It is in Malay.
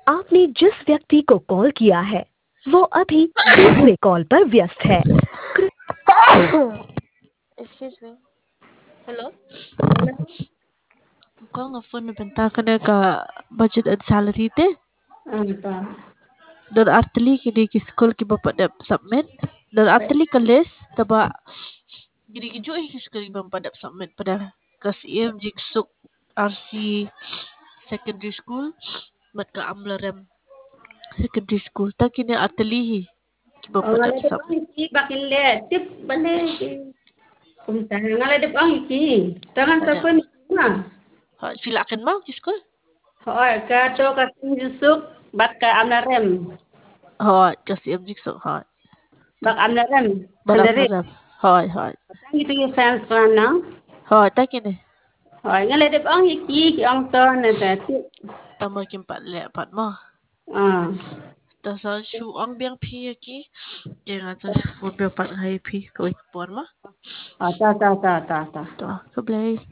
आपने जिस व्यक्ति को कॉल किया है वो अभी दूसरे कॉल पर व्यस्त है। Excuse me. Hello? Hello? Ko nga phone na benta ka na ka budget and salary te. Ano pa? Dan artili kini ki school ki bapa da submit. Dan artili ka list taba gini ki joy ki school ki bapa da submit pada kas EM jiksuk RC secondary school mat ka amlarem secondary school ta kini artili ki bapa da Ngalay dep ang submit. iki bakin le tip bale ki. Kumta ngalay dep ang iki. Tangan sa Kada. ko ni na. Ha filakan mau ki school. Hoy ka to ka Yusuf bat ka amlarem. Ha kas EM jiksuk ha. Bak amlarem. Baram Handere. baram. Hai hai. Tang itu ki fans fan na. Hai ta kini. Hoy ngalay dep ang iki ki ang to na ta tip. Tama kim pat le pat mo. Ah. Ta sa shu ang biang pi ki. Kaya nga sa food biang pat hai pi. Kawit por mo. Ta ta ta ta ta. To. Kablay.